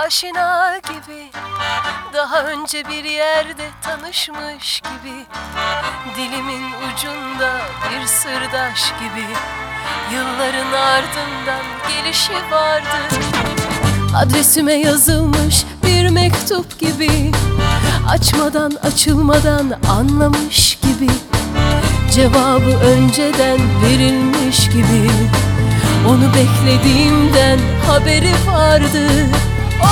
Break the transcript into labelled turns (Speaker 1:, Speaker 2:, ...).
Speaker 1: aşina gibi, daha önce bir yerde tanışmış gibi, dilimin ucunda bir sırdaş gibi, yılların ardından gelişi vardı. Adresime yazılmış bir mektup gibi, açmadan açılmadan anlamış gibi, cevabı önceden verilmiş gibi, onu beklediğimden haberi vardı.